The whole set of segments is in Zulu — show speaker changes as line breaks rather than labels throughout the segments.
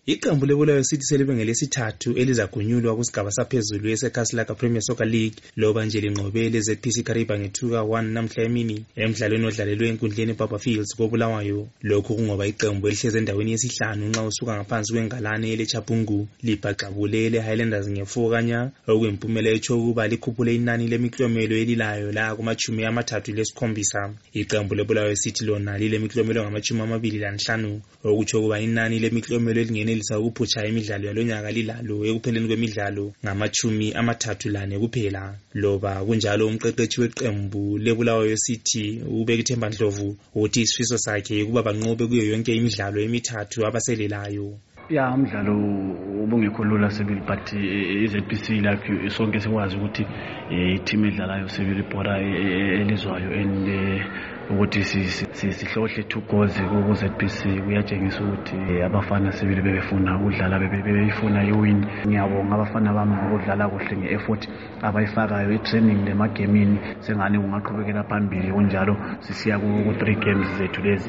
Iqembu leBulawayo City selibenge lesithathu elizagunyulwa kusigaba saphezulu eseKasilaka Premier Soccer League loba nje linqobe leZPC Kariba nge-2-1 namhla emini emidlalweni odlalelwe enkundleni eBaba Fields koBulawayo. Lokhu kungoba iqembu elihleze endaweni yesihlanu nxa usuka ngaphansi kwengalane leChabungu libhaqabule leHighlanders nge-4-0 okuyimpumelelo etsho ukuba likhuphule inani lemiklomelo elilayo la kuma-37. Iqembu leBulawayo City lona lilemiklomelo ngama-25 okutsho ukuba inani lemiklomelo elingene ukuphutsha imidlalo yalonyaka lilalo ekupheleni kwemidlalo ngama-34 kuphela. Loba kunjalo umqeqeshi weqembu leBulawayo City ubeka ithemba Ndlovu uthi isifiso sakhe ukuba banqobe kuyo yonke imidlalo emithathu abaselelayo.
Umdlalo ubungekho lula sibili but iZPC like sonke sikwazi ukuthi i-team edlalayo sibili ibhora elizwayo and ukuthi sihlohle 2 goals ku-ZPC kuyatshengisa ukuthi abafana sibili bebefuna ukudlala bebefuna iwin. Ngiyabonga abafana bami ngokudlala kuhle nge-effort abayifakayo i-training lemagemini sengane kungaqhubekela phambili kunjalo sisiya ku-3 games zethu lezi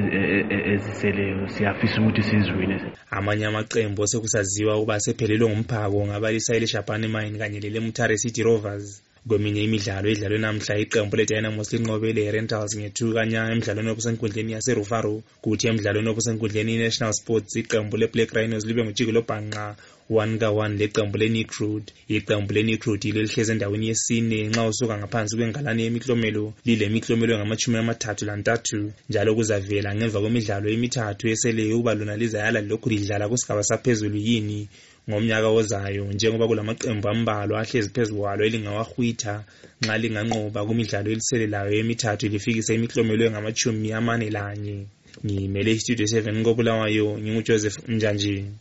eziseleyo siyafisa ukuthi siziwine.
Amanye amaqembu osekusaziwa ukuba sephelelwe ngumphako ngabalisa leShabane Mine kanye leMutare City Rovers. Kweminye imidlalo edlalwe namhla iqembu leDynamos linqobe leRentals nge-2-0 emidlalweni obusenkundleni yaseRufaro, kuthi emidlalweni obusenkundleni iNational Sports iqembu leBlack Rhinos libe ngujikelo bhanqa 1-1 leqembu leNikrud. Iqembu leNikrud lelihleze endaweni yesine nxa usuka ngaphansi kwengalane yemiklomelo lilemiklomelo ngama-33 njalo kuzavela ngemva kwemidlalo emithathu esele ukuba lona lizayala lokhu lidlala kusigaba saphezulu yini ngomnyaka ozayo, njengoba kulamaqembu ambalwa ahlezi phezulu kwalo elingawahwitha nxa linganqoba kumidlalo eliselelayo emithathu lifikise imiklomelo engama-41. Ngimele iStudio 7 koBulawayo, nginguJoseph Njanji.